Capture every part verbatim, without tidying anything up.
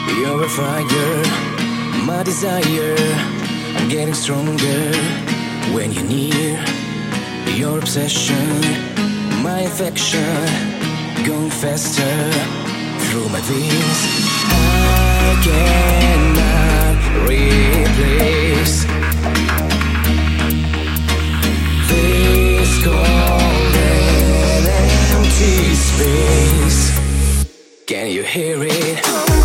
You're a fire, my desire. I'm getting stronger when you're near. Your obsession, my affection, going faster through my veins. I cannot replace this cold and empty space. Can you hear it?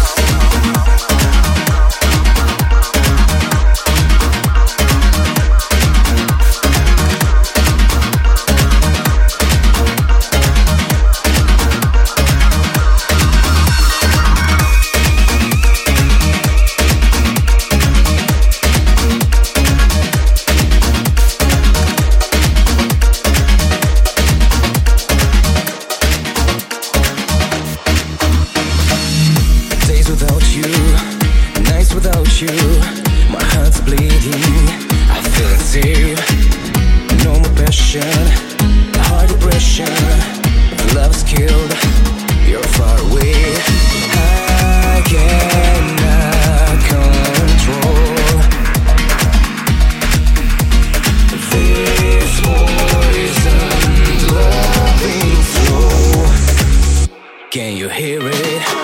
You, my heart's bleeding, I feel unsafe. No more passion, hard depression. Love's killed, you're far away. I cannot control this poison loving flow. Can you hear it?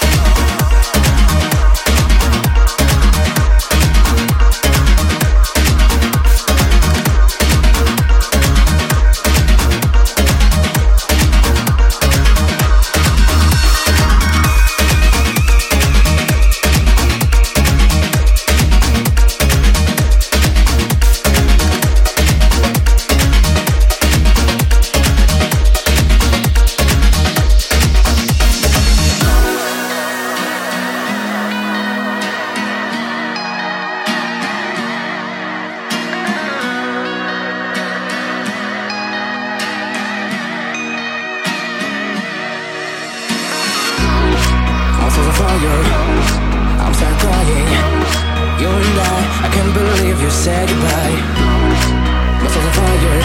I'm start crying. You and I, I can't believe you said goodbye. My soul's on fire.